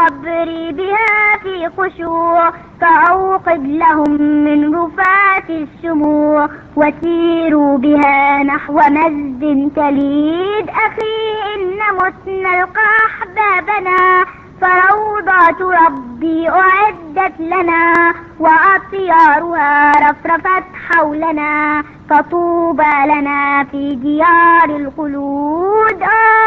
قبري بها في خشوع، فأوقد لهم من رفات الشموع، وسيروا بها نحو مسجد تليد. أخي إن متنا نلقى أحبابنا، فروضة ربي أعدت لنا، وأطيارها رفرفت حولنا، فطوبى لنا في ديار الخلود.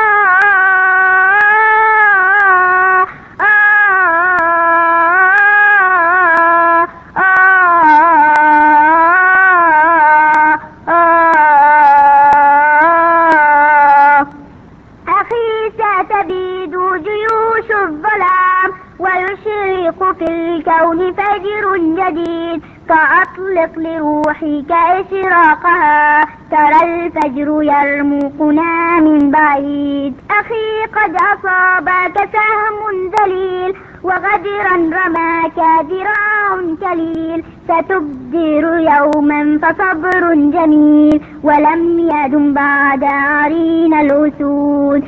أخي ستبيد جيوش الظلام، ويشرق في الكون فجر جديد، فأطلق لروحك إشراقها، ترى الفجر يرمقنا من بعيد. أخي قد أصابك سهم ذليل، وغدرا رماك ذراع كليل، ستبدر يوما فصبر جميل، ولم يدم بعد عرين الأسود.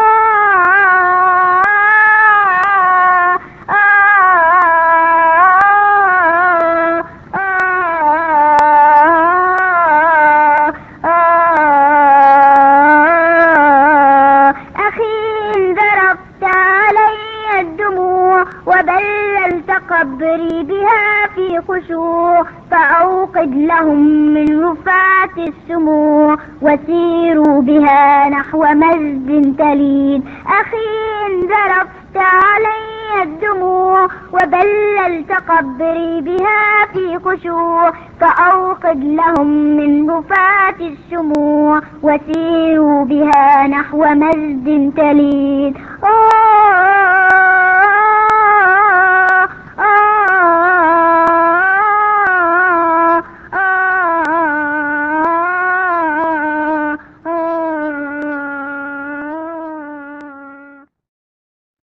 وبللت قبري بها في خشوع، فأوقد لهم من رفات السموع، وسيروا بها نحو مسجد تليد. أخي إن ذرفت علي الدموع، وبللت قبري بها في خشوع، فأوقد لهم من رفات السموع، وسيروا بها نحو مسجد تليد.